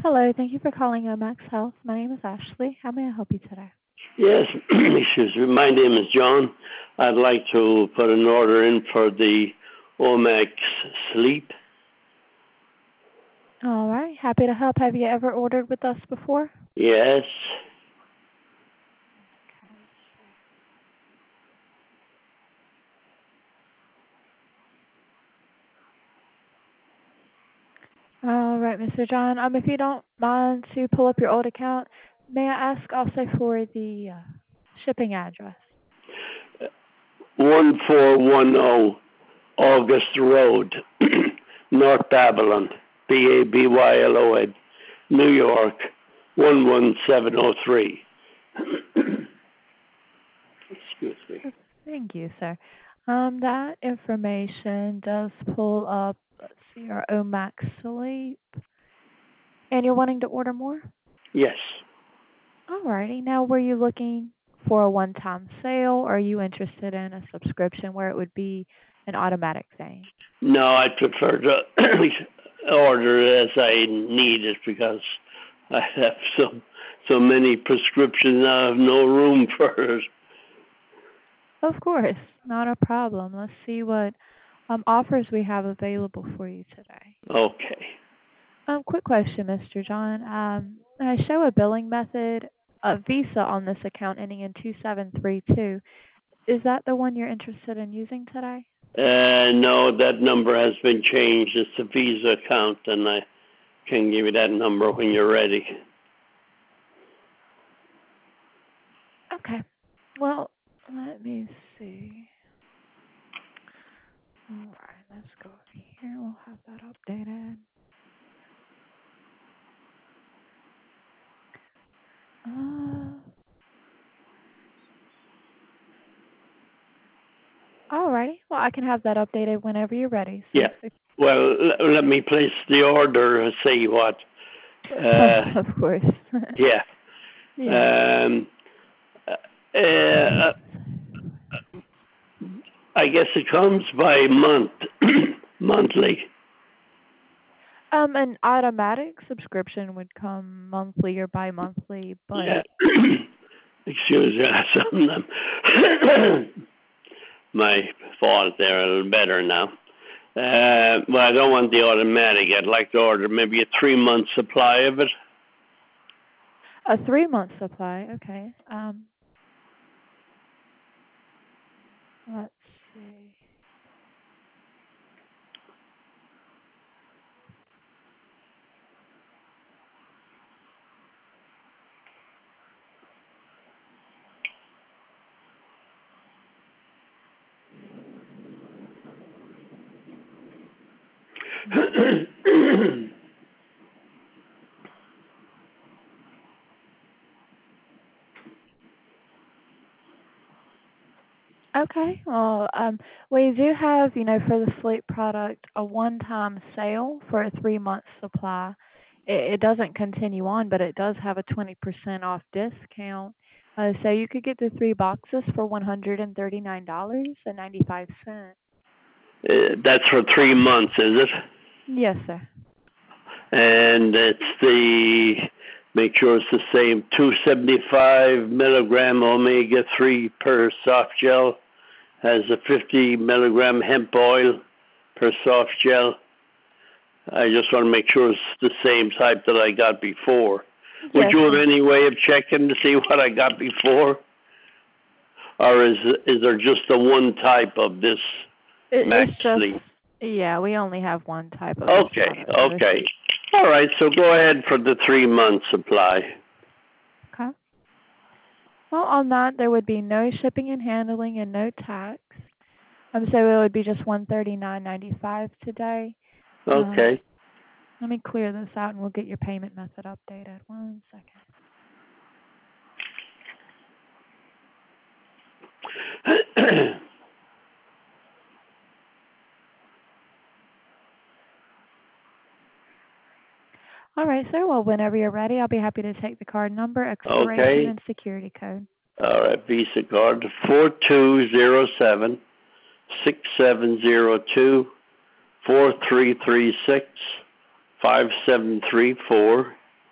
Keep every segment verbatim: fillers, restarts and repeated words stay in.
Hello, thank you for calling Omax Health. My name is Ashley. How may I help you today? Yes, excuse me. My name is John. I'd like to put an order in for the Omax Sleep. All right, happy to help. Have you ever ordered with us before? Yes. Okay, let's see. All right, Mister John. Um, if you don't mind to pull up your old account, may I ask also for the uh, shipping address? one four one zero August Road, North Babylon, B A B Y L O N, New York, one one seven zero three. Excuse me. Thank you, sir. Um, that information does pull up, let's see, our Omax Sleep. And you're wanting to order more? Yes. Alrighty. Now, were you looking for a one-time sale, or are you interested in a subscription where it would be an automatic thing? No, I prefer to order as I need it because I have so so many prescriptions. I have no room for it. Of course, not a problem. Let's see what um, offers we have available for you today. Okay. Um, quick question, Mister John. Um, I show a billing method, a Visa on this account ending in two seven three two. Is that the one you're interested in using today? Uh, no, that number has been changed. It's a Visa account, and I can give you that number when you're ready. Okay. Well, let me see. All right, let's go over here. We'll have that updated. Uh, all righty. Well, I can have that updated whenever you're ready, Yeah. sir. So, Well, l- let me place the order and see what. Uh, of course. yeah. yeah. Um, uh, uh, I guess it comes by month, monthly. Um, an automatic subscription would come monthly or bi-monthly, Yeah. but Excuse me, something. My fault there, a little better now. Uh, well, I don't want the automatic. I'd like to order maybe a three-month supply of it. a three-month supply. Okay. Um, let's see. Okay. Well, um, we do have, you know, for the sleep product, a one-time sale for a three-month supply. It, it doesn't continue on, but it does have a twenty percent off discount. Uh, so you could get the three boxes for one hundred thirty-nine dollars and ninety-five cents. Uh, that's for three months, is it? Yes, sir. And it's the, make sure it's the same, two seventy-five milligram omega three per soft gel. Has a fifty milligram hemp oil per soft gel. I just want to make sure it's the same type that I got before. Would Yes, you have sir. any way of checking to see what I got before? Or is is there just the one type of this It, Max it's just, Sleep? yeah, we only have one type of this Okay, product, sir. okay. All right, so go ahead for the three-month supply. Okay. Well, on that, there would be no shipping and handling and no tax. Um, so it would be just one thirty-nine ninety-five today. Um, Okay. let me clear this out, and we'll get your payment method updated. One second. All right, sir. Well, whenever you're ready, I'll be happy to take the card number, expiration, Okay. and security code. All right, Visa card four two zero seven six seven zero two four three three six five seven three four.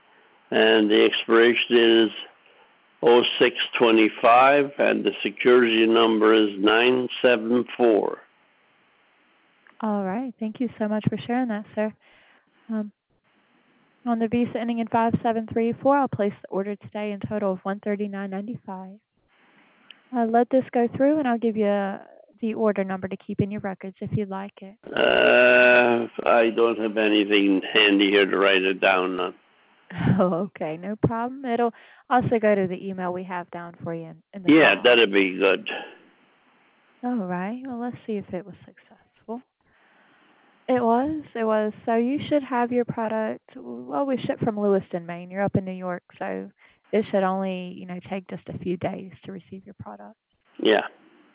and the expiration is oh six twenty-five, and the security number is nine seven four. All right. Thank you so much for sharing that, sir. Um, on the Visa ending in five seven three four, I'll place the order today in total of one thirty-nine ninety-five. I'll let this go through, and I'll give you uh, the order number to keep in your records if you'd like it. Uh, I don't have anything handy here to write it down on. Oh, okay. No problem. It'll also go to the email we have down for you in, in the Yeah, file. that'd be good. All right. Well, let's see if it was successful. It was. It was. So you should have your product. Well, we ship from Lewiston, Maine. You're up in New York, so it should only, you know, take just a few days to receive your product. Yeah.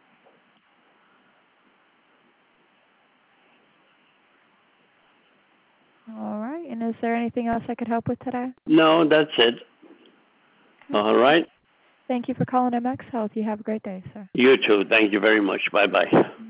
All right. And is there anything else I could help with today? No, that's it. All right. Thank you for calling M X Health. You have a great day, sir. You too. Thank you very much. Bye-bye.